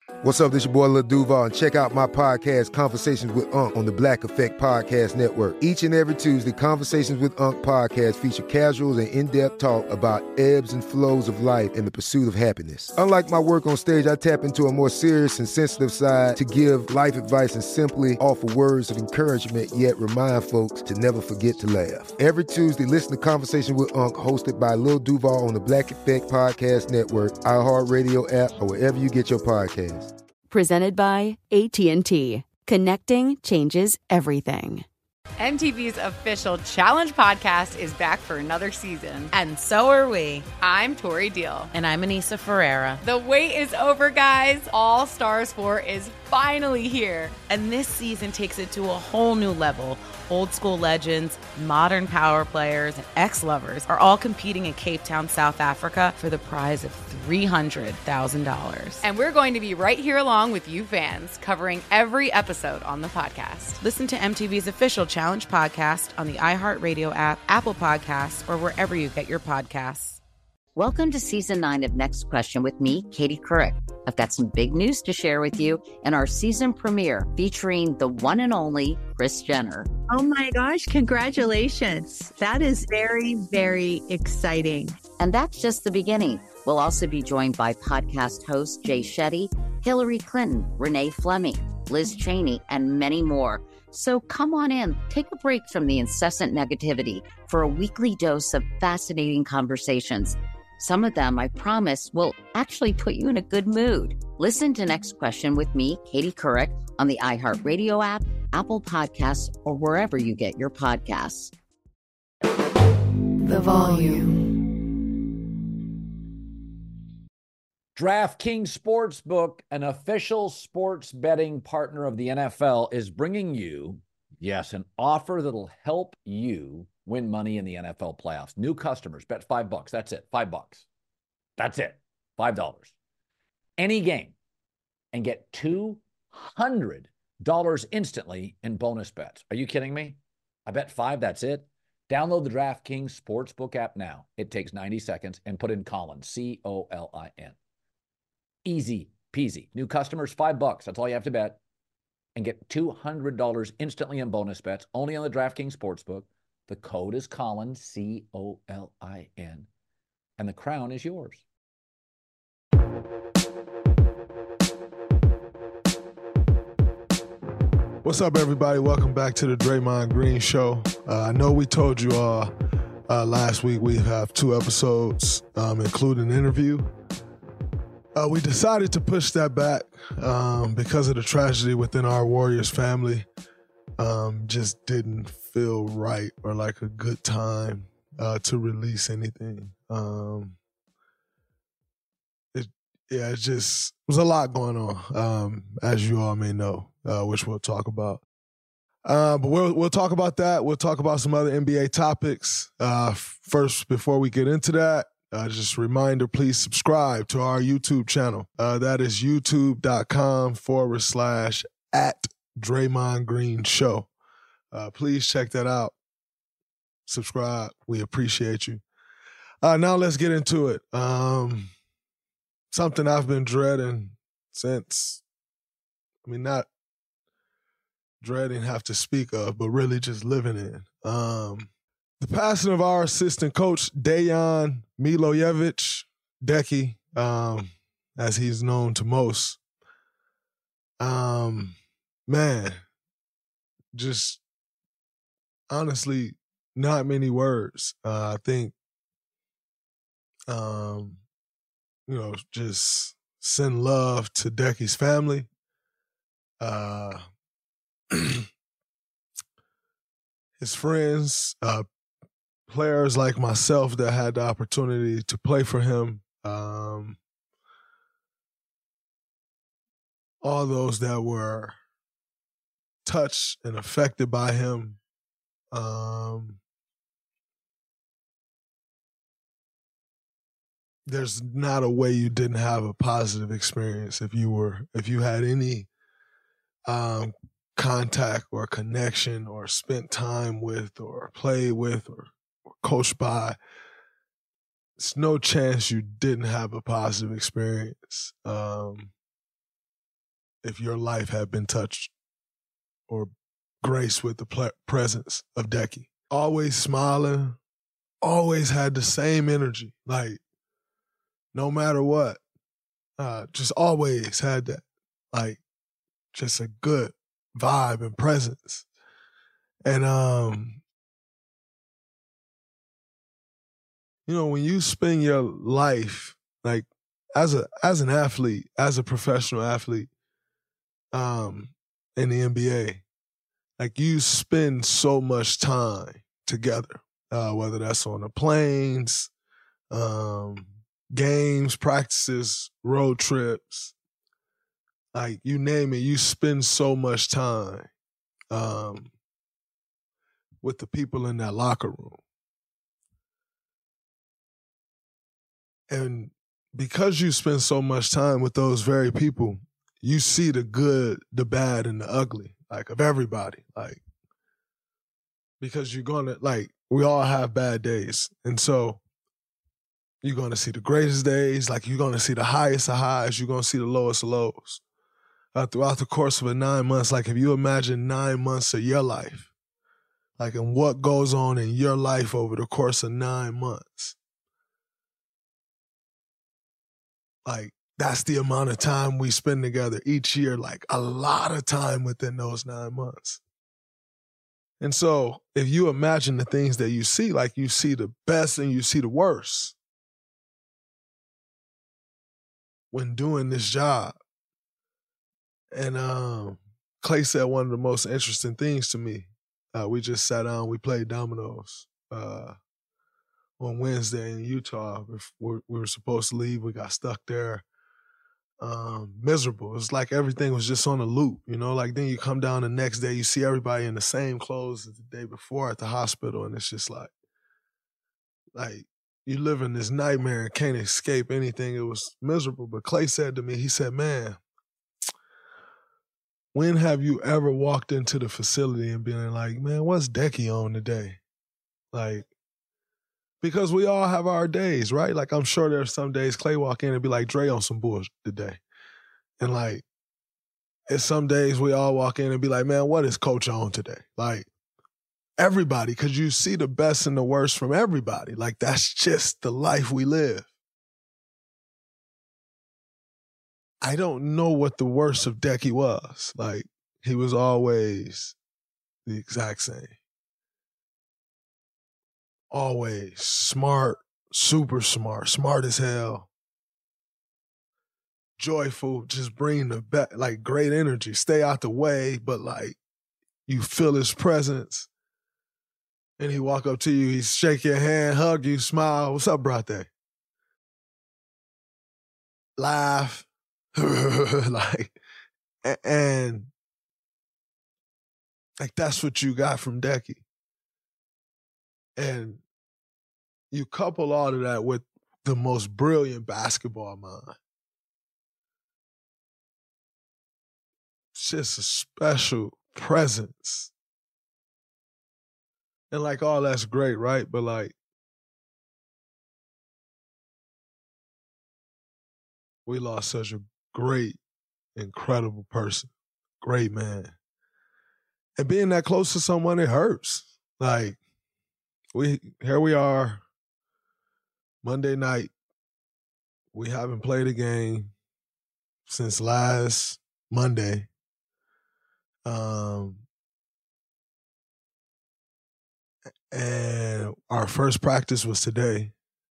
What's up, this your boy Lil Duval, and check out my podcast, Conversations with Unc, on the Black Effect Podcast Network. Each and every Tuesday, Conversations with Unc podcast feature casuals and in-depth talk about ebbs and flows of life and the pursuit of happiness. Unlike my work on stage, I tap into a more serious and sensitive side to give life advice and simply offer words of encouragement, yet remind folks to never forget to laugh. Every Tuesday, listen to Conversations with Unc, hosted by Lil Duval on the Black Effect Podcast Network, iHeartRadio app, or wherever you get your podcasts. Presented by AT&T. Connecting changes everything. MTV's official Challenge podcast is back for another season. And so are we. I'm Tori Deal. And I'm Anissa Ferreira. The wait is over, guys. All Stars 4 is finally here. And this season takes it to a whole new level. Old school legends, modern power players, and ex-lovers are all competing in Cape Town, South Africa for the prize of $300,000. And we're going to be right here along with you fans, covering every episode on the podcast. Listen to MTV's official Challenge podcast on the iHeartRadio app, Apple Podcasts, or wherever you get your podcasts. Welcome to Season 9 of Next Question with me, Katie Couric. I've got some big news to share with you in our season premiere featuring the one and only Kris Jenner. Oh my gosh, congratulations. That is very, very exciting. And that's just the beginning. We'll also be joined by podcast host Jay Shetty, Hillary Clinton, Renee Fleming, Liz Cheney, and many more. So come on in, take a break from the incessant negativity for a weekly dose of fascinating conversations. Some of them, I promise, will actually put you in a good mood. Listen to Next Question with me, Katie Couric, on the iHeartRadio app, Apple Podcasts, or wherever you get your podcasts. The Volume. DraftKings Sportsbook, an official sports betting partner of the NFL, is bringing you, yes, an offer that'll help you win money in the NFL playoffs. New customers, bet $5. That's it, $5. That's it, $5. Any game, and get $200 instantly in bonus bets. Are you kidding me? I bet $5, that's it. Download the DraftKings Sportsbook app now. It takes 90 seconds, and put in Colin, C-O-L-I-N. Easy peasy. New customers, $5. That's all you have to bet. And get $200 instantly in bonus bets, only on the DraftKings Sportsbook. The code is Colin, C-O-L-I-N. And the crown is yours. What's up, everybody? Welcome back to the Draymond Green Show. I know we told you all last week we have 2 episodes, including an interview. We decided to push that back because of the tragedy within our Warriors family. Just didn't feel right or like a good time to release anything. It just was a lot going on, as you all may know, which we'll talk about. But we'll talk about that. We'll talk about some other NBA topics. First, before we get into that, just a reminder, please subscribe to our YouTube channel. That is youtube.com/@DraymondGreenShow. Please check that out. Subscribe. We appreciate you. Now let's get into it. Something I've been dreading since, not dreading have to speak of, but really just living in. The passing of our assistant coach, Dejan Milojevic, Decky, as he's known to most. Man, just honestly, not many words. I think, just send love to Decky's family. His friends, players like myself that had the opportunity to play for him, all those that were touched and affected by him. There's not a way you didn't have a positive experience if you had any contact or connection or spent time with or played with or coached by. There's no chance you didn't have a positive experience. if your life had been touched or graced with the presence of Decky. Always smiling, always had the same energy, like no matter what, just always had that, like just a good vibe and presence. And, you know, when you spend your life, like as an athlete, as a professional athlete, in the NBA, like you spend so much time together, whether that's on the planes, games, practices, road trips, like you name it, you spend so much time with the people in that locker room. And because you spend so much time with those very people, you see the good, the bad, and the ugly, like of everybody. Like, because you're gonna, like, we all have bad days. And so you're gonna see the greatest days, like you're gonna see the highest of highs, you're gonna see the lowest of lows. Throughout the course of a 9 months, like if you imagine 9 months of your life, like and what goes on in your life over the course of 9 months, like that's the amount of time we spend together each year, like a lot of time within those 9 months. And so if you imagine the things that you see, like you see the best and you see the worst when doing this job. And Clay said one of the most interesting things to me. We just sat down, we played dominoes on Wednesday in Utah. We were supposed to leave. We got stuck there. Miserable. It's like everything was just on a loop, you know? Like then you come down the next day, you see everybody in the same clothes as the day before at the hospital, and it's just like you live in this nightmare and can't escape anything. It was miserable. But Clay said to me, he said, man, when have you ever walked into the facility and been like, man, what's Decky on today? Like, because we all have our days, right? Like, I'm sure there's some days Clay walk in and be like, Dre on some bullshit today. And like, it's some days we all walk in and be like, man, what is Coach on today? Like, everybody, because you see the best and the worst from everybody. Like, that's just the life we live. I don't know what the worst of Decky was. Like, he was always the exact same. Always smart, super smart, smart as hell. Joyful, just bring the back, like great energy. Stay out the way, but like you feel his presence. And he walk up to you, he shake your hand, hug you, smile. What's up, brate? Laugh. like, and like that's what you got from Decky. And you couple all of that with the most brilliant basketball mind. It's just a special presence. And like, all that's great, right? But like, we lost such a great, incredible person. Great man. And being that close to someone, it hurts. Like, here we are, Monday night. We haven't played a game since last Monday. And our first practice was today.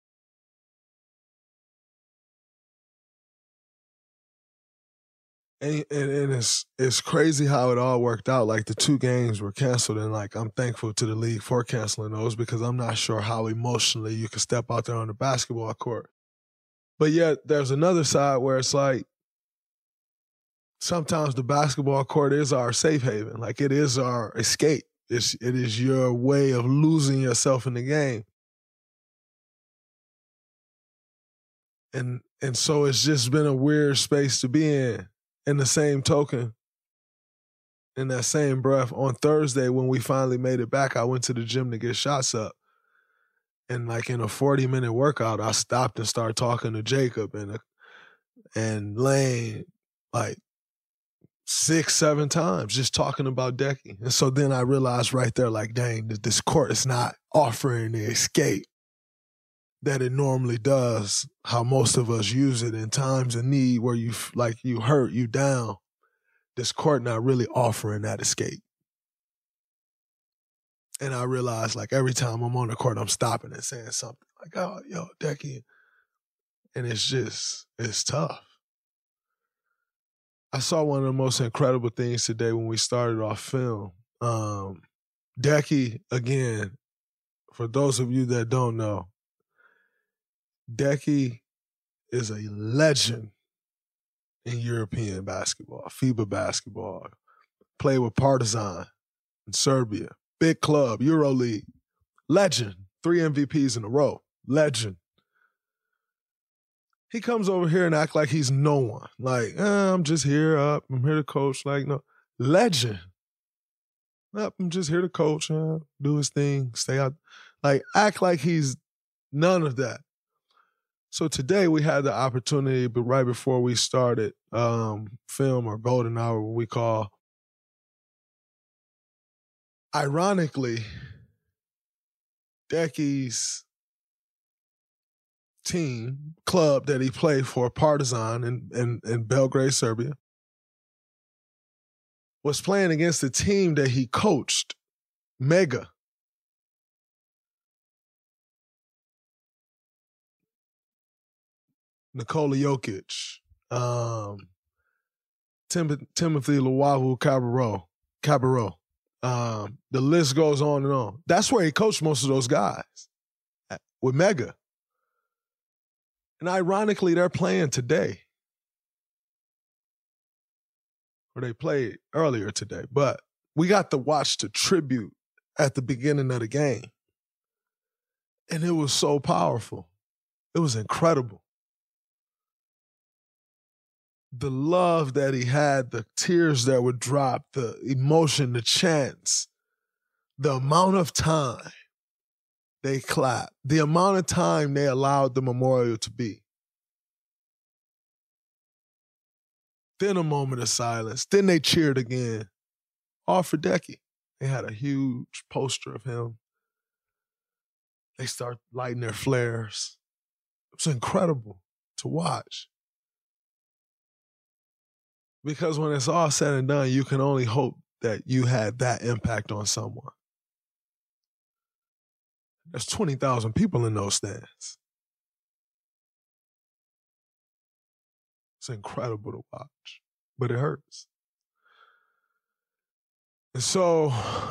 And it's crazy how it all worked out. Like, the 2 games were canceled, and like, I'm thankful to the league for canceling those, because I'm not sure how emotionally you can step out there on the basketball court. But yet there's another side where it's like, sometimes the basketball court is our safe haven. Like, it is our escape. It is your way of losing yourself in the game. And so it's just been a weird space to be in. In the same token, in that same breath, on Thursday when we finally made it back, I went to the gym to get shots up. And like in a 40-minute workout, I stopped and started talking to Jacob and Lane, like 6, 7 times just talking about Decky. And so then I realized right there, like, dang, this court is not offering the escape that it normally does, how most of us use it in times of need where you hurt, you down. This court not really offering that escape. And I realized, like, every time I'm on the court, I'm stopping and saying something like, oh, yo, Decky. And it's tough. I saw one of the most incredible things today when we started off film. Decky, again, for those of you that don't know, Decky is a legend in European basketball, FIBA basketball. Played with Partizan in Serbia. Big club, EuroLeague. Legend. 3 MVPs in a row. Legend. He comes over here and act like he's no one. Like, I'm just here, I'm here to coach. Like, no. Legend. I'm just here to coach, do his thing, stay out. Like, act like he's none of that. So today we had the opportunity, but right before we started film or golden hour, what we call, ironically, Decky's team, club that he played for, Partizan in Belgrade, Serbia, was playing against the team that he coached, Mega. Nikola Jokic, Timothy Luwawu Cabarro. The list goes on and on. That's where he coached most of those guys, with Mega. And ironically, they're playing today. Or they played earlier today. But we got to watch the tribute at the beginning of the game. And it was so powerful. It was incredible. The love that he had, the tears that would drop, the emotion, the chants, the amount of time they clapped, the amount of time they allowed the memorial to be. Then a moment of silence. Then they cheered again. All for Decky. They had a huge poster of him. They start lighting their flares. It was incredible to watch. Because when it's all said and done, you can only hope that you had that impact on someone. There's 20,000 people in those stands. It's incredible to watch, but it hurts. And so,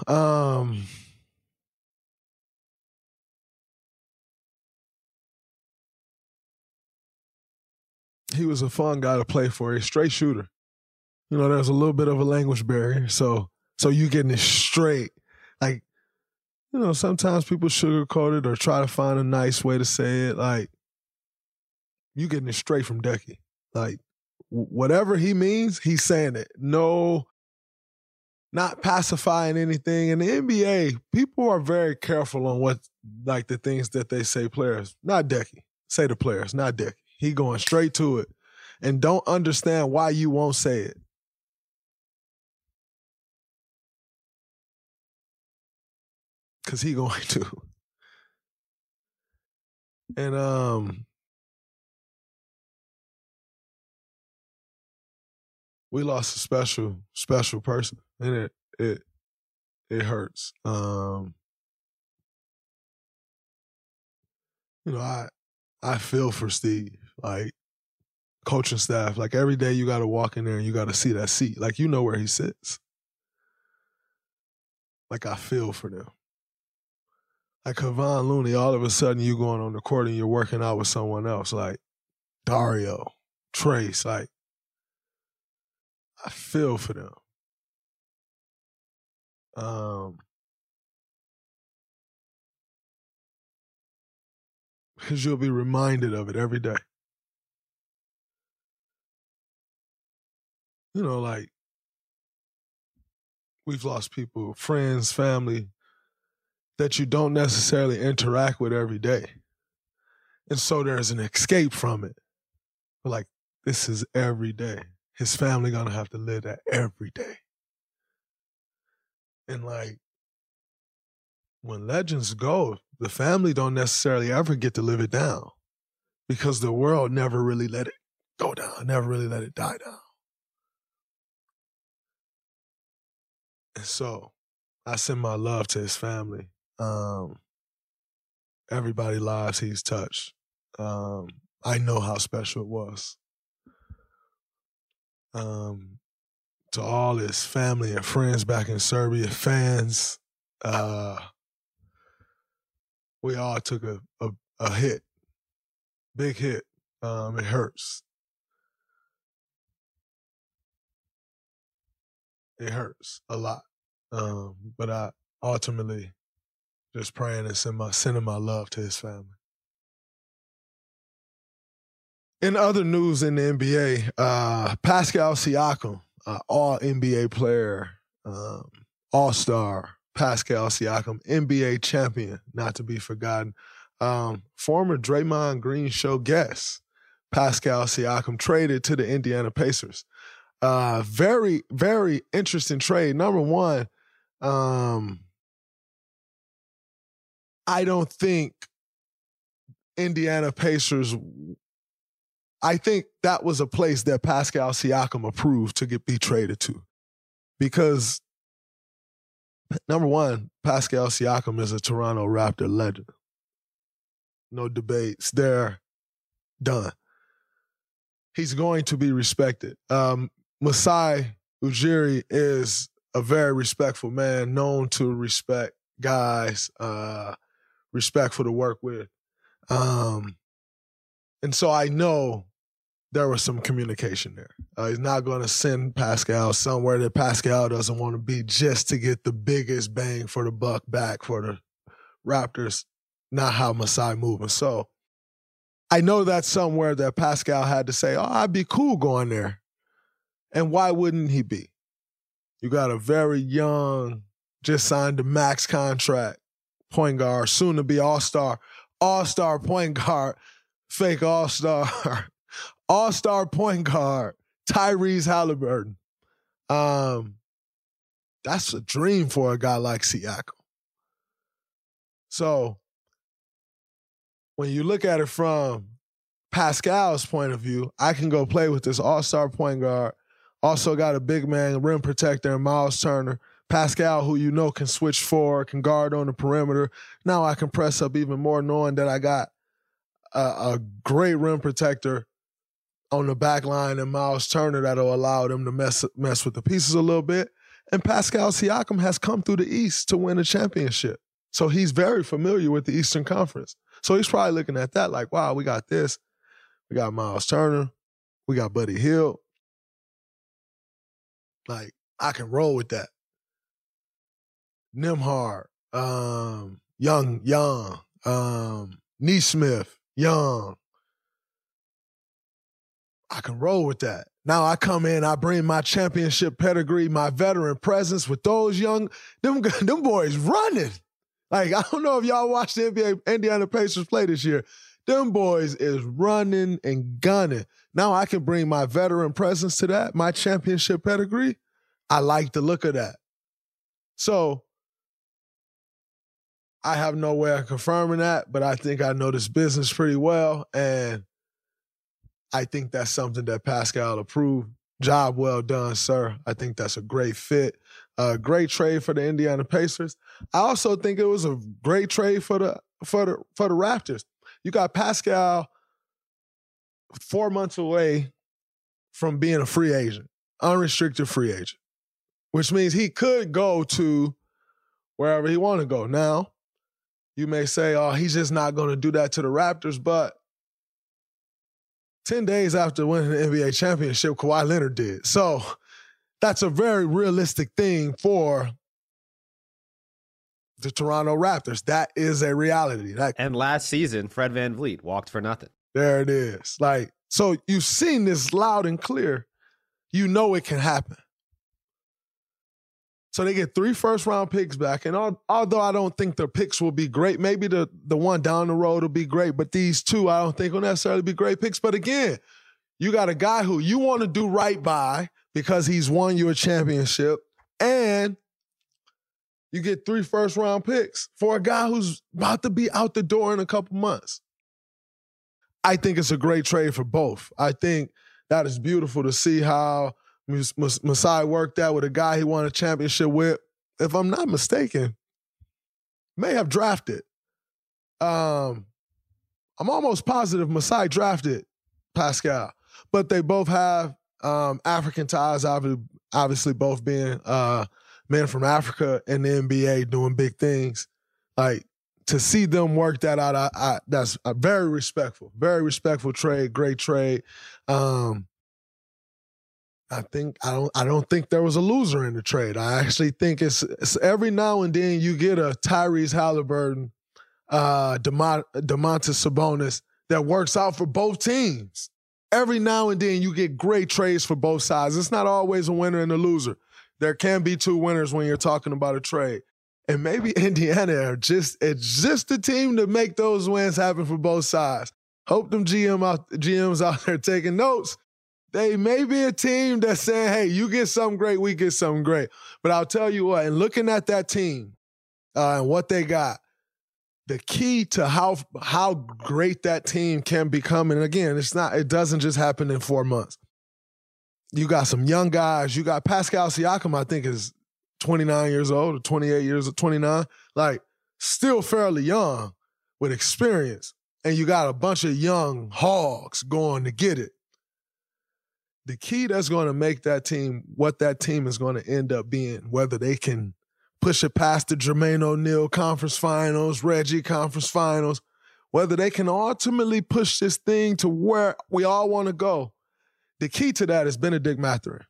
he was a fun guy to play for, a straight shooter. You know, there's a little bit of a language barrier, so you getting it straight. Like, you know, sometimes people sugarcoat it or try to find a nice way to say it. Like, you getting it straight from Decky. Like, whatever he means, he's saying it. No, not pacifying anything. In the NBA, people are very careful on what, like, the things that they say players. Not Decky. Say the players, not Decky. He going straight to it and don't understand why you won't say it. Because he going to. And we lost a special, special person. And it hurts. You know, I feel for Steve. Like, coaching staff, like, every day you got to walk in there and you got to see that seat. Like, you know where he sits. Like, I feel for them. Like, Kevon Looney, all of a sudden you going on the court and you're working out with someone else, like Dario, Trace. Like, I feel for them. Because you'll be reminded of it every day. You know, like, we've lost people, friends, family, that you don't necessarily interact with every day. And so there's an escape from it. But, like, this is every day. his family gonna have to live that every day. And like, when legends go, the family don't necessarily ever get to live it down because the world never really let it go down, never really let it die down. And so I send my love to his family. Everybody's lives he's touched. I know how special it was. To all his family and friends back in Serbia, fans, we all took a hit, big hit. It hurts. It hurts a lot. But I ultimately just praying and sending my love to his family. In other news in the NBA, Pascal Siakam, all NBA player, all-star Pascal Siakam, NBA champion, not to be forgotten. Former Draymond Green show guest, Pascal Siakam, traded to the Indiana Pacers. Very, very interesting trade. Number one, I don't think Indiana Pacers, I think that was a place that Pascal Siakam approved to be traded to. Because, number one, Pascal Siakam is a Toronto Raptor legend. No debates. They're done. He's going to be respected. Masai Ujiri is a very respectful man, known to respect guys, respectful to work with. And so I know there was some communication there. He's not going to send Pascal somewhere that Pascal doesn't want to be just to get the biggest bang for the buck back for the Raptors. Not how Masai moving. So I know that's somewhere that Pascal had to say, I'd be cool going there. And why wouldn't he be? You got a very young, just signed a max contract point guard, soon to be all-star point guard, fake all-star point guard, Tyrese Halliburton. That's a dream for a guy like Siakam. So when you look at it from Pascal's point of view, I can go play with this all-star point guard. Also got a big man, rim protector, and Miles Turner. Pascal, who you know can switch forward, can guard on the perimeter. Now I can press up even more knowing that I got a great rim protector on the back line and Miles Turner that'll allow them to mess with the pieces a little bit. And Pascal Siakam has come through the East to win a championship. So he's very familiar with the Eastern Conference. So he's probably looking at that like, wow, we got this. We got Miles Turner. We got Buddy Hield. Like, I can roll with that. Nembhard, Young, Nesmith, Young. I can roll with that. Now I come in, I bring my championship pedigree, my veteran presence with those young, them boys running. Like, I don't know if y'all watched the NBA Indiana Pacers play this year. Them boys is running and gunning. Now I can bring my veteran presence to that, my championship pedigree. I like the look of that. So I have no way of confirming that, but I think I know this business pretty well, and I think that's something that Pascal approved. Job well done, sir. I think that's a great fit. A great trade for the Indiana Pacers. I also think it was a great trade for the Raptors. You got Pascal 4 months away from being a free agent, unrestricted free agent, which means he could go to wherever he want to go. Now, you may say, he's just not going to do that to the Raptors, but 10 days after winning the NBA championship, Kawhi Leonard did. So that's a very realistic thing for the Toronto Raptors. That is a reality. And last season, Fred VanVleet walked for nothing. There it is. Like, so you've seen this loud and clear. You know it can happen. So they get 3 first-round picks back. And although I don't think their picks will be great, maybe the one down the road will be great, but these two I don't think will necessarily be great picks. But again, You got a guy who you want to do right by because he's won you a championship, and you get 3 first-round picks for a guy who's about to be out the door in a couple months. I think it's a great trade for both. I think that is beautiful to see how Masai worked out with a guy he won a championship with. If I'm not mistaken, may have drafted. I'm almost positive Masai drafted Pascal, but they both have African ties, obviously both being men from Africa in the NBA doing big things. Like, to see them work that out, that's a very respectful trade, great trade. I don't think there was a loser in the trade. I actually think it's every now and then you get a Tyrese Halliburton, Domantas Sabonis that works out for both teams. Every now and then you get great trades for both sides. It's not always a winner and a loser. There can be 2 winners when you're talking about a trade. And maybe Indiana it's just the team to make those wins happen for both sides. Hope them GMs out there taking notes. They may be a team that's saying, hey, you get something great, we get something great. But I'll tell you what, and looking at that team and what they got, the key to how great that team can become, and again, it doesn't just happen in 4 months. You got some young guys. You got Pascal Siakam, I think, is 29 years old or 28 years or 29. Like, still fairly young with experience. And you got a bunch of young hogs going to get it. The key that's going to make that team what that team is going to end up being, whether they can push it past the Jermaine O'Neal conference finals, Reggie conference finals, whether they can ultimately push this thing to where we all want to go. The key to that is Benedict Mathurin.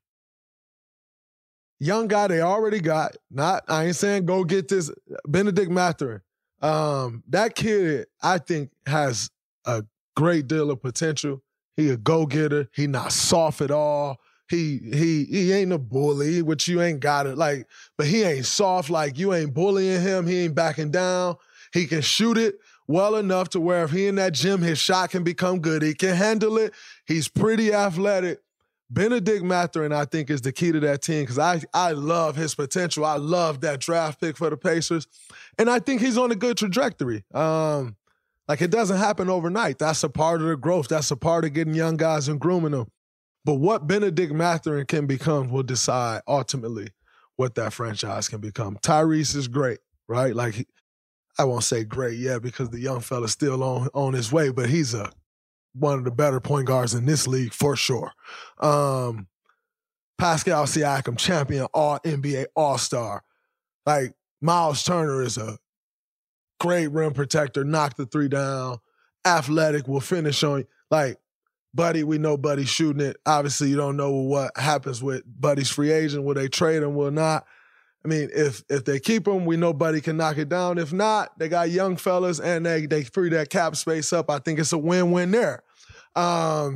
Young guy they already got. I ain't saying go get this. Benedict Mathurin. That kid, I think, has a great deal of potential. He a go-getter. He not soft at all. He ain't a bully, which you ain't got it. Like, but he ain't soft. Like, you ain't bullying him. He ain't backing down. He can shoot it well enough to where if he in that gym, his shot can become good. He can handle it. He's pretty athletic. Benedict Mathurin, I think, is the key to that team because I love his potential. I love that draft pick for the Pacers. And I think he's on a good trajectory. Like, it doesn't happen overnight. That's a part of the growth. That's a part of getting young guys and grooming them. But what Benedict Mathurin can become will decide ultimately what that franchise can become. Tyrese is great, right? Like, I won't say great yet because the young fella's still on his way, but he's one of the better point guards in this league for sure. Pascal Siakam, champion, All-NBA All-Star. Like, Miles Turner is a great rim protector, knock the 3 down, athletic, will finish on you. Like, Buddy, we know Buddy's shooting it. Obviously, you don't know what happens with Buddy's free agent. Will they trade him, will not? I mean, if they keep him, we know Buddy can knock it down. If not, they got young fellas and they free that cap space up. I think it's a win-win there. But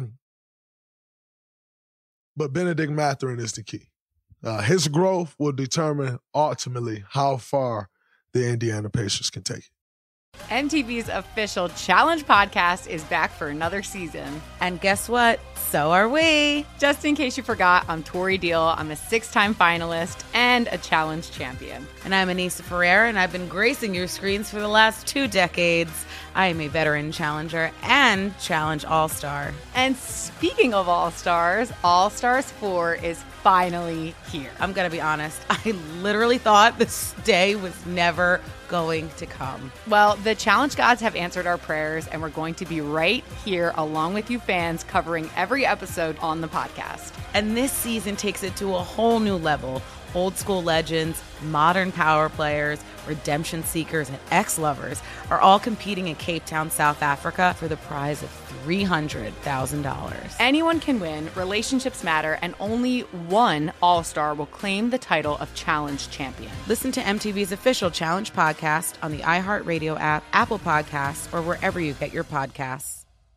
Benedict Mathurin is the key. His growth will determine ultimately how far the Indiana Pacers can take it. MTV's official Challenge podcast is back for another season. And guess what? So are we. Just in case you forgot, I'm Tori Deal. I'm a 6-time finalist and a Challenge champion. And I'm Anissa Ferreira, and I've been gracing your screens for the last 2 decades. I am a veteran challenger and Challenge All-Star. And speaking of All-Stars, All-Stars 4 is finally here. I'm going to be honest. I literally thought this day was never going to come. Well, the Challenge gods have answered our prayers, and we're going to be right here along with you fans covering every episode on the podcast. And this season takes it to a whole new level. Old school legends, modern power players, redemption seekers, and ex-lovers are all competing in Cape Town, South Africa for the prize of $300,000. Anyone can win, relationships matter, and only one All-Star will claim the title of Challenge champion. Listen to MTV's official Challenge podcast on the iHeartRadio app, Apple Podcasts, or wherever you get your podcasts.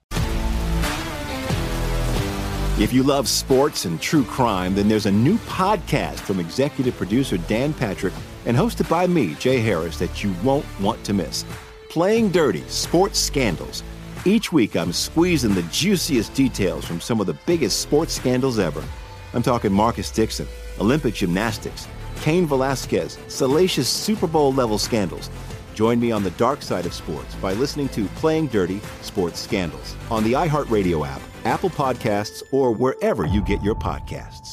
If you love sports and true crime, then there's a new podcast from executive producer Dan Patrick and hosted by me, Jay Harris, that you won't want to miss. Playing Dirty: Sports Scandals. Each week, I'm squeezing the juiciest details from some of the biggest sports scandals ever. I'm talking Marcus Dixon, Olympic gymnastics, Cain Velasquez, salacious Super Bowl-level scandals. Join me on the dark side of sports by listening to Playing Dirty Sports Scandals on the iHeartRadio app, Apple Podcasts, or wherever you get your podcasts.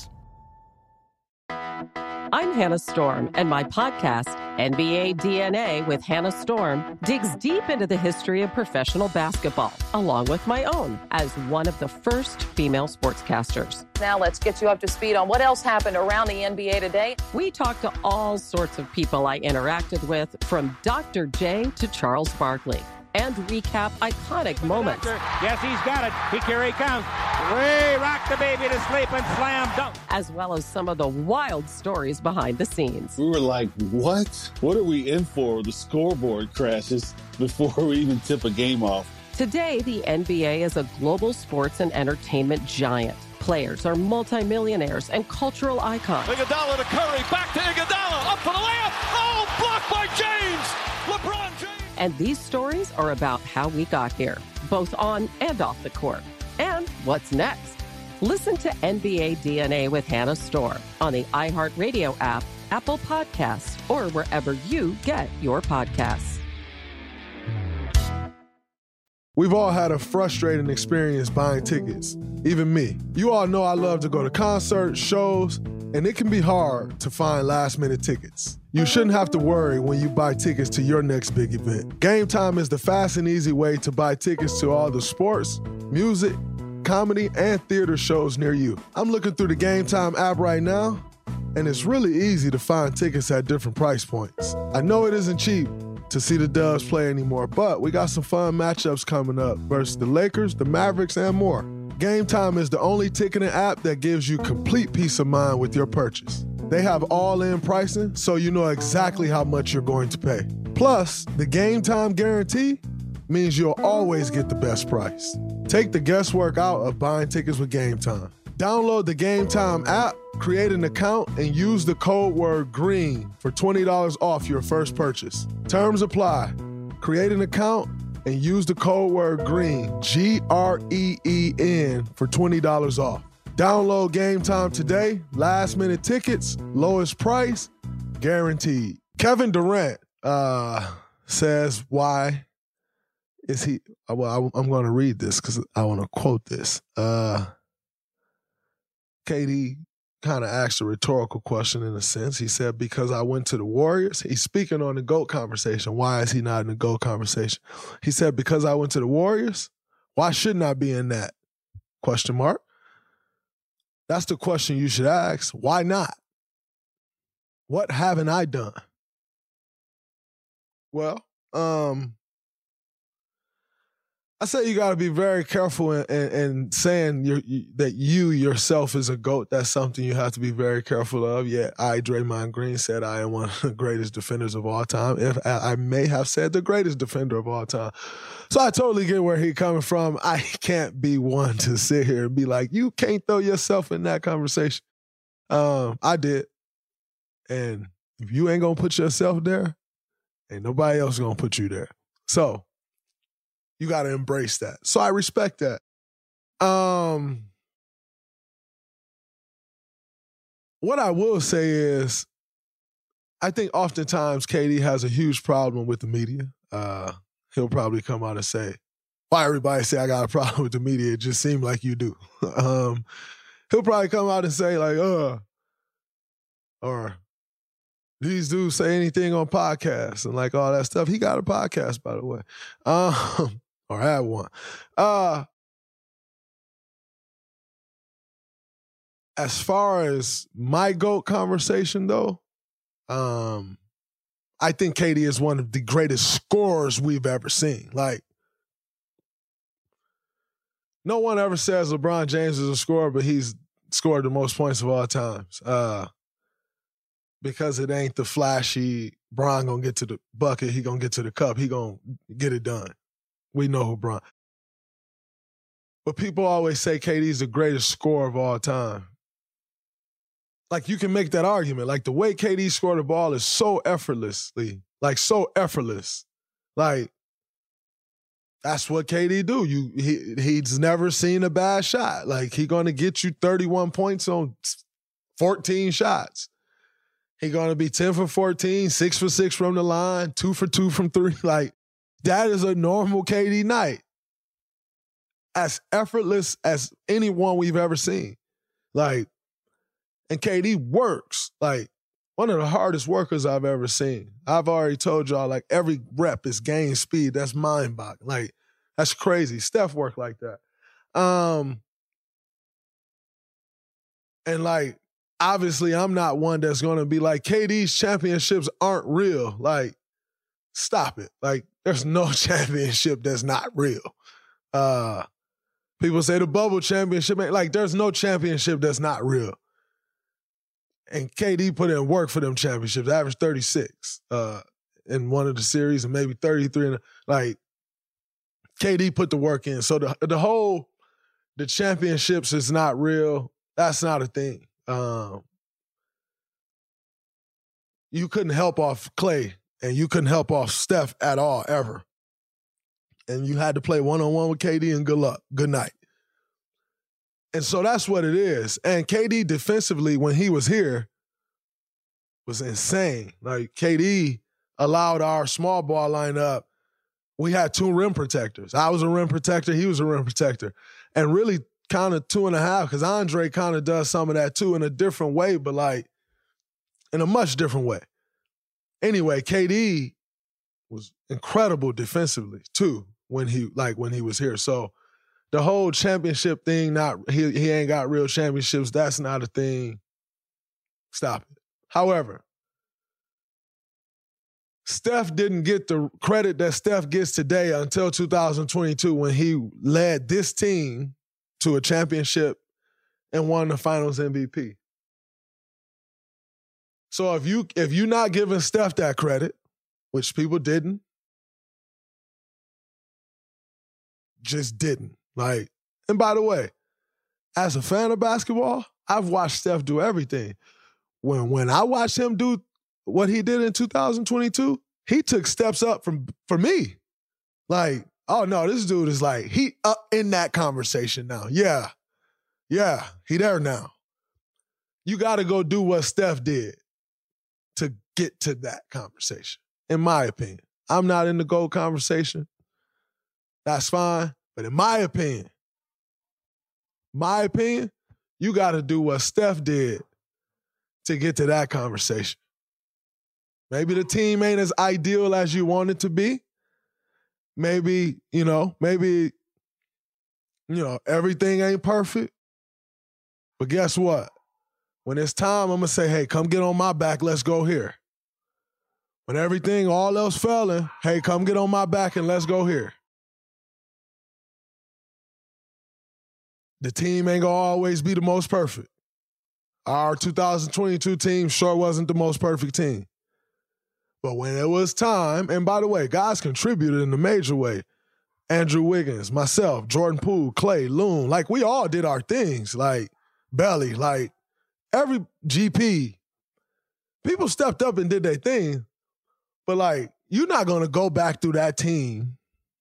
I'm Hannah Storm, and my podcast, NBA DNA with Hannah Storm, digs deep into the history of professional basketball, along with my own, as one of the first female sportscasters. Now let's get you up to speed on what else happened around the NBA today. We talked to all sorts of people I interacted with, from Dr. J to Charles Barkley, and recap iconic moments. Yes, he's got it. Here he comes. Way rock the baby to sleep and slam dunk. As well as some of the wild stories behind the scenes. We were like, what? What are we in for? The scoreboard crashes before we even tip a game off. Today, the NBA is a global sports and entertainment giant. Players are multimillionaires and cultural icons. Iguodala to Curry, back to Iguodala, up for the layup. Oh, blocked by James. LeBron James. And these stories are about how we got here, both on and off the court. And what's next? Listen to NBA DNA with Hannah Storm on the iHeartRadio app, Apple Podcasts, or wherever you get your podcasts. We've all had a frustrating experience buying tickets, even me. You all know I love to go to concerts, shows, and it can be hard to find last-minute tickets. You shouldn't have to worry when you buy tickets to your next big event. Game Time is the fast and easy way to buy tickets to all the sports, music, comedy, and theater shows near you. I'm looking through the Game Time app right now, and it's really easy to find tickets at different price points. I know it isn't cheap to see the Dubs play anymore, but we got some fun matchups coming up versus the Lakers, the Mavericks, and more. Game Time is the only ticketing app that gives you complete peace of mind with your purchase. They have all-in pricing, so you know exactly how much you're going to pay. Plus, the Game Time guarantee means you'll always get the best price. Take the guesswork out of buying tickets with Game Time. Download the Game Time app, create an account, and use the code word GREEN for $20 off your first purchase. Terms apply. Create an account and use the code word GREEN, GREEN, for $20 off. Download Game Time today. Last minute tickets, lowest price, guaranteed. Kevin Durant says, why is he, well, I'm going to read this because I want to quote this. KD kind of asked a rhetorical question in a sense. He said, because I went to the Warriors. He's speaking on the GOAT conversation. Why is he not in the GOAT conversation? He said, because I went to the Warriors, why shouldn't I be in that? Question mark. That's the question you should ask. Why not? What haven't I done? Well, I say you got to be very careful in saying that you yourself is a GOAT. That's something you have to be very careful of. Yeah, Draymond Green said I am one of the greatest defenders of all time. If I may have said the greatest defender of all time. So I totally get where he's coming from. I can't be one to sit here and be like, you can't throw yourself in that conversation. I did. And if you ain't going to put yourself there, ain't nobody else going to put you there. So you got to embrace that. So I respect that. What I will say is, I think oftentimes KD has a huge problem with the media. He'll probably come out and say, why everybody say I got a problem with the media? It just seemed like you do. He'll probably come out and say like, or these dudes say anything on podcasts and like all that stuff. He got a podcast, by the way. Or had one. As far as my GOAT conversation, though, I think KD is one of the greatest scorers we've ever seen. Like, no one ever says LeBron James is a scorer, but he's scored the most points of all times. Because it ain't the flashy, Bron gonna get to the bucket, he gonna get to the cup, he gonna get it done. We know who Bron. But people always say KD's the greatest scorer of all time. Like, you can make that argument. Like, the way KD scored the ball is so effortlessly, like, so effortless. Like, That's what KD do. He's never seen a bad shot. Like, he going to get you 31 points on 14 shots. He going to be 10 for 14, 6 for 6 from the line, 2 for 2 from 3. Like, that is a normal KD night. As effortless as anyone we've ever seen. Like, and KD works. Like, one of the hardest workers I've ever seen. I've already told y'all, like, every rep is gain speed. That's mind-boggling. Like, that's crazy. Steph worked like that. And, like, obviously, I'm not one that's going to be like, KD's championships aren't real. Like, stop it. Like, there's no championship that's not real. People say the bubble championship, like, there's no championship that's not real. And KD put in work for them championships, averaged 36 in one of the series and maybe 33. Like, KD put the work in. So the championships is not real. That's not a thing. You couldn't help off Klay and you couldn't help off Steph at all, ever. And you had to play one-on-one with KD and good luck. Good night. And so that's what it is. And KD defensively, when he was here, was insane. Like, KD allowed our small ball lineup. We had 2 rim protectors. I was a rim protector. He was a rim protector. And really kind of 2.5, because Andre kind of does some of that too in a different way, but like in a much different way. Anyway, KD was incredible defensively too when he was here. So the whole championship thing, he ain't got real championships. That's not a thing. Stop it. However, Steph didn't get the credit that Steph gets today until 2022 when he led this team to a championship and won the Finals MVP. So if you're not giving Steph that credit, which people didn't, just didn't. Like, and by the way, as a fan of basketball, I've watched Steph do everything. When I watched him do what he did in 2022, he took steps up for me. Like, oh no, this dude is like, he up in that conversation now. Yeah, he there now. You got to go do what Steph did to get to that conversation, in my opinion. I'm not in the GOAT conversation. That's fine. But in my opinion, you got to do what Steph did to get to that conversation. Maybe the team ain't as ideal as you want it to be. Maybe everything ain't perfect. But guess what? When it's time, I'm going to say, hey, come get on my back. Let's go here. When everything, all else failing, hey, come get on my back and let's go here. The team ain't going to always be the most perfect. Our 2022 team sure wasn't the most perfect team. But when it was time, and by the way, guys contributed in a major way. Andrew Wiggins, myself, Jordan Poole, Klay, Loon, like we all did our things. Like Belly, like every GP, people stepped up and did their thing. But like, you're not going to go back through that team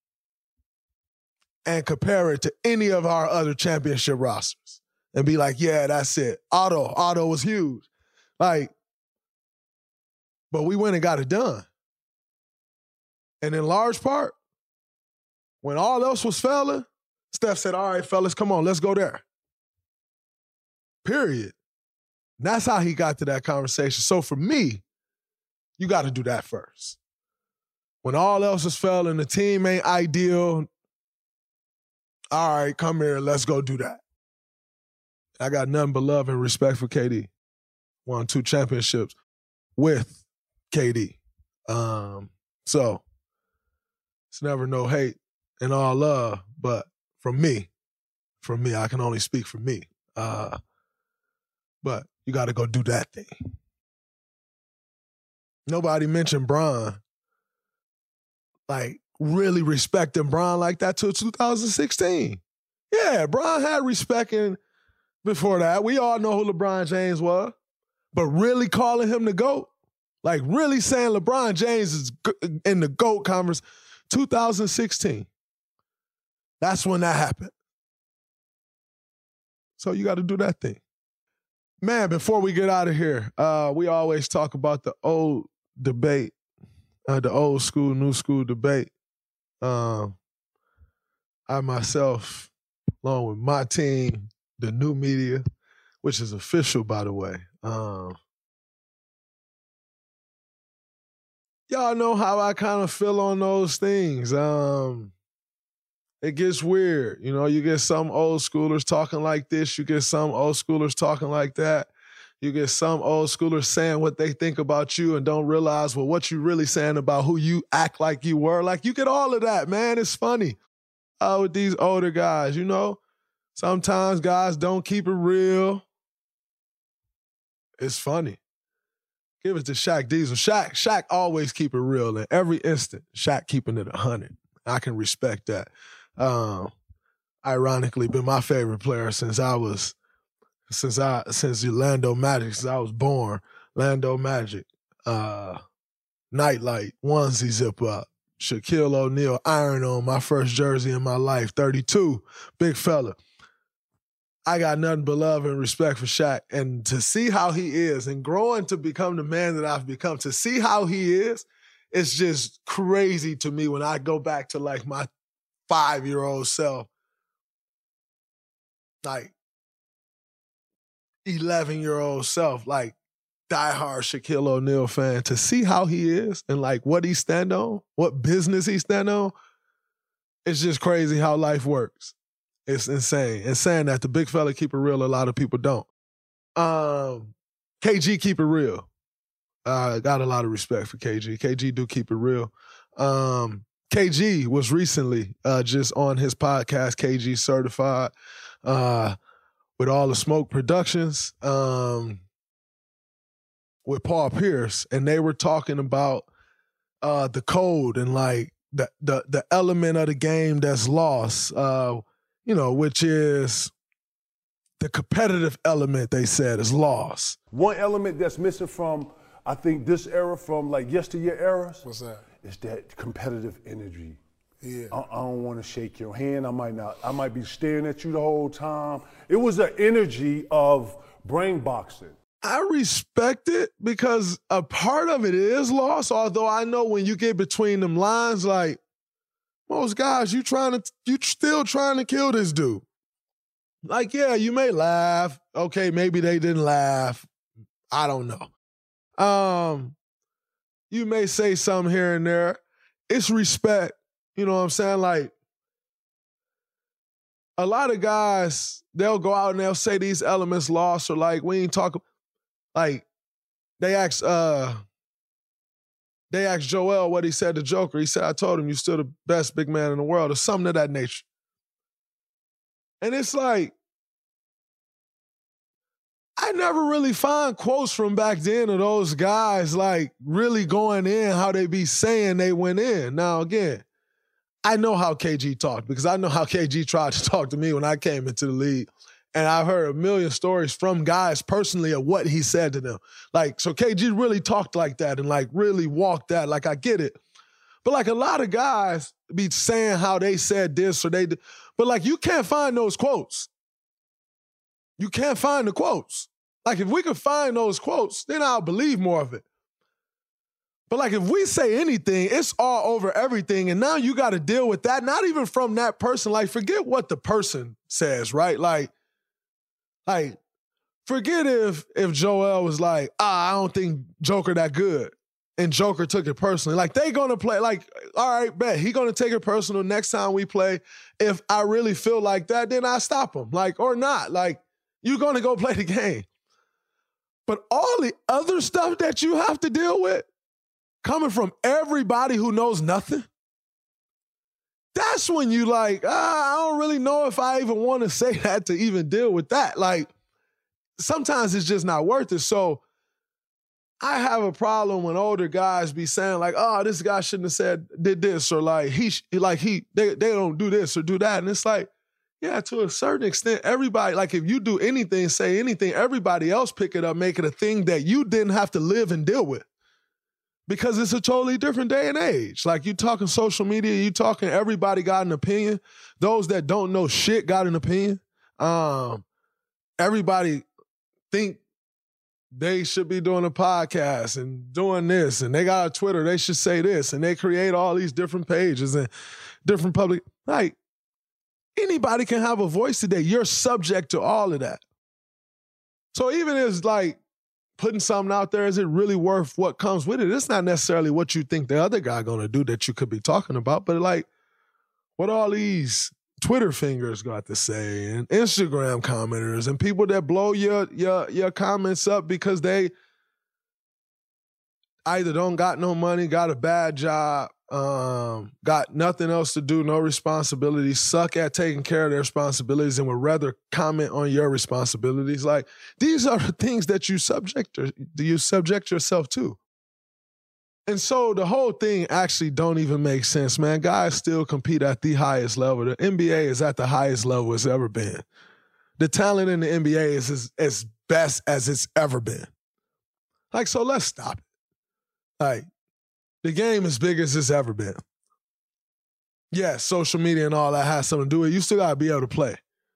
and compare it to any of our other championship rosters and be like, yeah, that's it. Otto was huge. Like, but we went and got it done. And in large part, when all else was failing, Steph said, all right, fellas, come on, let's go there. Period. And that's how he got to that conversation. So for me, you got to do that first. When all else is failing, the team ain't ideal, all right, come here, let's go do that. I got nothing but love and respect for KD. Won 2 championships with KD. So it's never no hate and all love, but from me, I can only speak for me. But you got to go do that thing. Nobody mentioned Bron, like really respecting Bron like that till 2016. Yeah, Bron had respect before that. We all know who LeBron James was, but really calling him the GOAT, like really saying LeBron James is in the GOAT conference, 2016. That's when that happened. So you got to do that thing. Man, before we get out of here, we always talk about the old debate, the old school, new school debate. I myself, along with my team, the new media, which is official, by the way. Y'all know how I kind of feel on those things. It gets weird. You know, you get some old schoolers talking like this. You get some old schoolers talking like that. You get some old schoolers saying what they think about you and don't realize, well, what you really saying about who you act like you were. Like, you get all of that, man. It's funny with these older guys, you know. Sometimes guys don't keep it real. It's funny. Give it to Shaq Diesel. Shaq always keep it real in every instant. Shaq keeping it 100. I can respect that. Ironically, been my favorite player since Orlando Magic, since I was born. Orlando Magic, Nightlight, onesie zip up, Shaquille O'Neal, iron on my first jersey in my life, 32, big fella. I got nothing but love and respect for Shaq. And to see how he is and growing to become the man that I've become, to see how he is, it's just crazy to me when I go back to like my 5-year-old self, like 11-year-old self, like diehard Shaquille O'Neal fan, to see how he is and like what he stand on, what business he stand on. It's just crazy how life works. It's insane. And saying that the big fella keep it real, a lot of people don't. KG keep it real. Got a lot of respect for KG. KG do keep it real. KG was recently just on his podcast, KG Certified, with All the Smoke Productions, with Paul Pierce, and they were talking about the code and like the element of the game that's lost, which is the competitive element, they said, is lost. One element that's missing from, I think, this era, from like yesteryear eras. What's that? Is that competitive energy. Yeah. I don't want to shake your hand. I might be staring at you the whole time. It was an energy of brain boxing. I respect it because a part of it is lost, although I know when you get between them lines, like, most guys, you still trying to kill this dude. Like, yeah, you may laugh. Okay, maybe they didn't laugh. I don't know. You may say something here and there. It's respect. You know what I'm saying? Like, a lot of guys, they'll go out and they'll say these elements lost, or like, we ain't talking. Like, they asked Joel what he said to Joker. He said, I told him you're still the best big man in the world, or something of that nature. And it's like, I never really find quotes from back then of those guys like really going in how they be saying they went in. Now, again, I know how KG talked because I know how KG tried to talk to me when I came into the league. And I've heard a million stories from guys personally of what he said to them. Like, so KG really talked like that and like really walked that. Like, I get it. But like a lot of guys be saying how they said this or they did. But like, you can't find those quotes. You can't find the quotes. Like, if we could find those quotes, then I'll believe more of it. But like, if we say anything, it's all over everything. And now you got to deal with that, not even from that person. Like, forget what the person says, right? Like, forget if Joel was like, I don't think Joker that good. And Joker took it personally. Like, they going to play, like, all right, bet. He going to take it personal next time we play. If I really feel like that, then I stop him. Like, or not. Like, you're going to go play the game. But all the other stuff that you have to deal with, coming from everybody who knows nothing, that's when you like, I don't really know if I even want to say that to even deal with that. Like, sometimes it's just not worth it. So I have a problem when older guys be saying like, oh, this guy shouldn't have did this, or like they don't do this or do that. And it's like, yeah, to a certain extent, everybody, like if you do anything, say anything, everybody else pick it up, make it a thing that you didn't have to live and deal with. Because it's a totally different day and age. Like, you talking social media, you talking everybody got an opinion. Those that don't know shit got an opinion. Everybody think they should be doing a podcast and doing this, and they got a Twitter, they should say this, and they create all these different pages and different public. Like, anybody can have a voice today. You're subject to all of that. So even as like putting something out there, is it really worth what comes with it? It's not necessarily what you think the other guy gonna do that you could be talking about, but like what all these Twitter fingers got to say and Instagram commenters and people that blow your comments up because they either don't got no money, got a bad job, got nothing else to do, no responsibilities, suck at taking care of their responsibilities, and would rather comment on your responsibilities. Like, these are the things that you subject yourself to. And so the whole thing actually don't even make sense, man. Guys still compete at the highest level. The NBA is at the highest level it's ever been. The talent in the NBA is as best as it's ever been. Like, so let's stop it. Like, the game is big as it's ever been. Yeah, social media and all that has something to do with it. You still got to be able to play.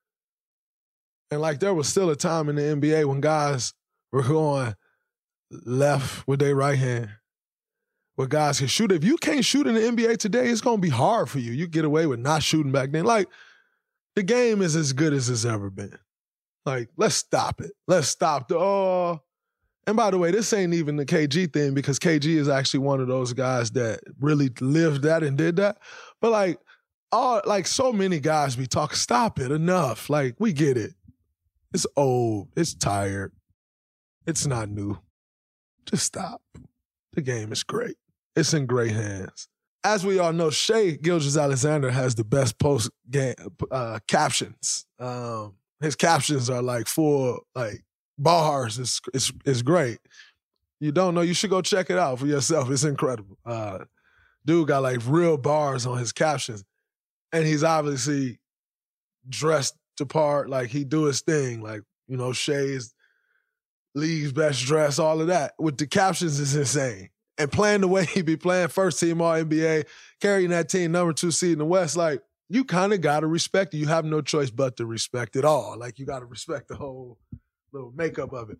And like, there was still a time in the NBA when guys were going left with their right hand, where guys can shoot. If you can't shoot in the NBA today, it's going to be hard for you. You get away with not shooting back then. Like, the game is as good as it's ever been. Like, let's stop it. Let's stop the, and by the way, this ain't even the KG thing, because KG is actually one of those guys that really lived that and did that. But like so many guys be talking, stop it, enough. Like, we get it. It's old. It's tired. It's not new. Just stop. The game is great. It's in great hands. As we all know, Shai Gilgeous-Alexander has the best post-game captions. His captions are like full, like, bars. It's great. You don't know, you should go check it out for yourself. It's incredible. Dude got like real bars on his captions, and he's obviously dressed the part, like he do his thing, like, you know, Shai's league's best dress, all of that. With the captions is insane. And playing the way he be playing, first team All-NBA, carrying that team, number 2 seed in the West, like, you kind of got to respect it. You have no choice but to respect it all. Like, you got to respect the whole little makeup of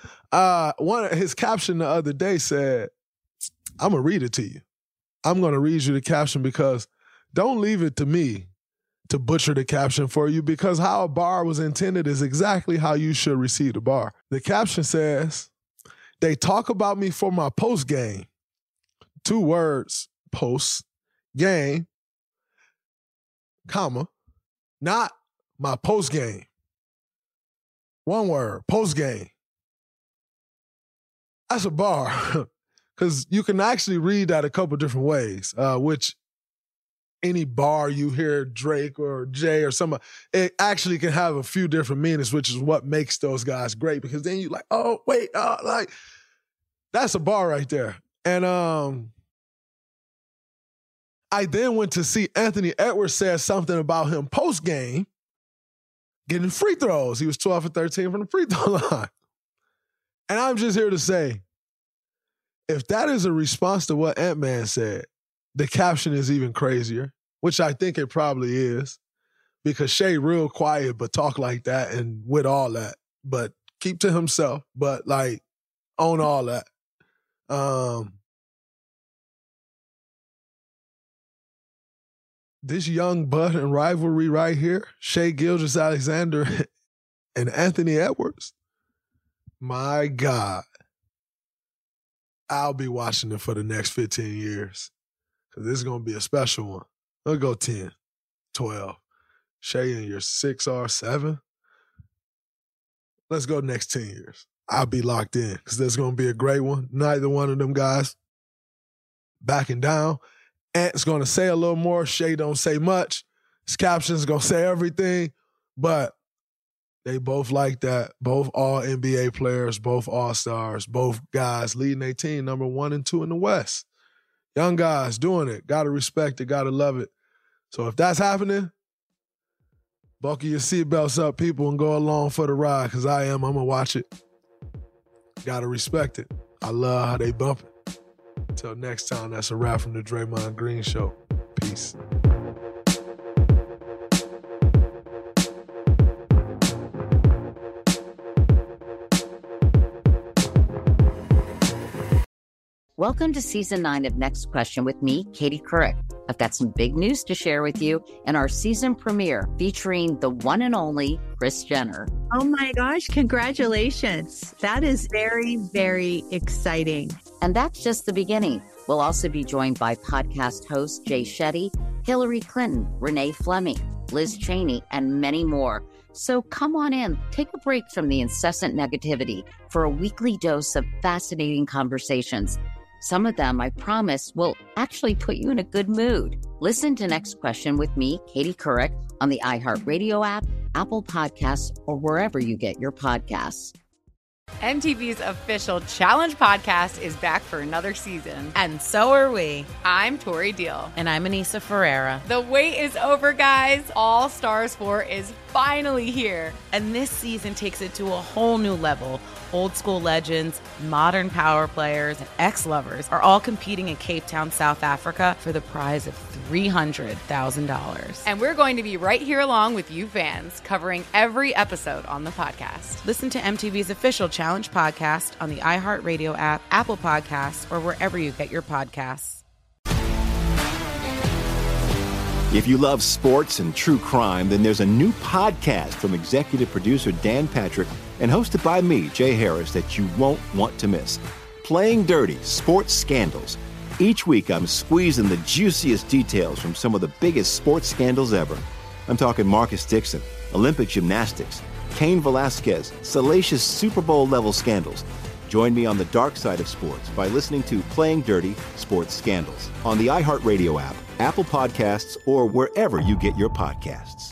it. His caption the other day said, I'm going to read it to you. I'm going to read you the caption because don't leave it to me to butcher the caption for you, because how a bar was intended is exactly how you should receive the bar. The caption says, they talk about me for my post game. 2 words, post game, comma, not my post game. 1 word, post game. That's a bar, because you can actually read that a couple different ways, which any bar you hear Drake or Jay or somebody, it actually can have a few different meanings, which is what makes those guys great, because then you like, oh, wait, like, that's a bar right there. And I then went to see Anthony Edwards said something about him post-game getting free throws. He was 12 for 13 from the free throw line. And I'm just here to say, if that is a response to what Ant-Man said, the caption is even crazier, which I think it probably is, because Shai real quiet but talk like that and with all that, but keep to himself, but like own all that. This young bud and rivalry right here, Shai Gilgeous-Alexander and Anthony Edwards, my God, I'll be watching it for the next 15 years, because this is going to be a special one. I'll go 10, 12. Shai in your 6 or 7. Let's go next 10 years. I'll be locked in, because there's going to be a great one. Neither one of them guys backing down. Ant's going to say a little more. Shai don't say much. His caption's going to say everything. But they both like that. Both all NBA players, both all-stars, both guys leading their team number 1 and 2 in the West. Young guys doing it. Got to respect it. Got to love it. So if that's happening, buckle your seatbelts up, people, and go along for the ride, because I am. I'm going to watch it. Got to respect it. I love how they bump it. Until next time, that's a wrap from the Draymond Green Show. Peace. Welcome to Season 9 of Next Question with me, Katie Couric. I've got some big news to share with you in our season premiere featuring the one and only Kris Jenner. Oh my gosh, congratulations. That is very, very exciting. And that's just the beginning. We'll also be joined by podcast host Jay Shetty, Hillary Clinton, Renee Fleming, Liz Cheney, and many more. So come on in, take a break from the incessant negativity for a weekly dose of fascinating conversations. Some of them, I promise, will actually put you in a good mood. Listen to Next Question with me, Katie Couric, on the iHeartRadio app, Apple Podcasts, or wherever you get your podcasts. MTV's official Challenge podcast is back for another season. And so are we. I'm Tori Deal. And I'm Anissa Ferreira. The wait is over, guys. All Stars 4 is finally here. And this season takes it to a whole new level. Old school legends, modern power players, and ex-lovers are all competing in Cape Town, South Africa for the prize of $300,000. And we're going to be right here along with you fans, covering every episode on the podcast. Listen to MTV's official Challenge podcast on the iHeartRadio app, Apple Podcasts, or wherever you get your podcasts. If you love sports and true crime, then there's a new podcast from executive producer Dan Patrick and hosted by me, Jay Harris, that you won't want to miss. Playing Dirty: Sports Scandals. Each week, I'm squeezing the juiciest details from some of the biggest sports scandals ever. I'm talking Marcus Dixon, Olympic gymnastics, Cain Velasquez, salacious Super Bowl-level scandals. Join me on the dark side of sports by listening to Playing Dirty: Sports Scandals on the iHeartRadio app, Apple Podcasts, or wherever you get your podcasts.